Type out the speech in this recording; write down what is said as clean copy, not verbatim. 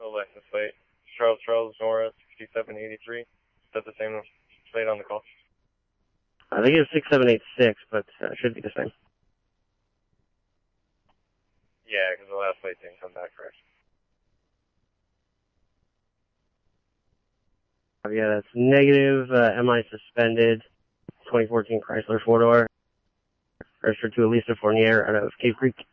license plate. Charles Nora 6783. Is that the same plate on the call? I think it's 6786, but it should be the same. Yeah, because the last plate didn't come back correct. Yeah, that's negative. MI suspended. 2014 Chrysler 4-door. Registered to Elisa Fournier out of Cave Creek.